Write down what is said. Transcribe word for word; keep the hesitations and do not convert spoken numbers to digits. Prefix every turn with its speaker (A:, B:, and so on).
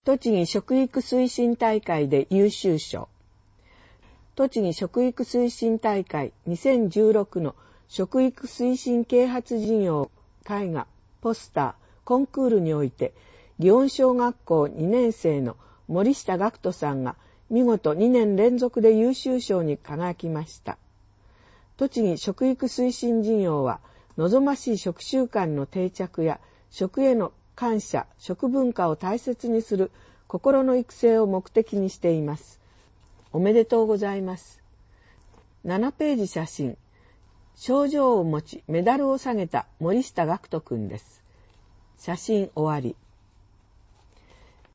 A: 栃木食育推進大会で優秀賞。栃木食育推進大会にせんじゅうろくの食育推進啓発事業絵画、ポスター、コンクールにおいて、祇園小学校にねん生の森下学人さんが見事にねん連続で優秀賞に輝きました。栃木食育推進事業は、望ましい食習慣の定着や食への感謝、食文化を大切にする心の育成を目的にしています。おめでとうございます。ななページ写真。賞状を持ちメダルを下げた森下学人くんです。写真終わり。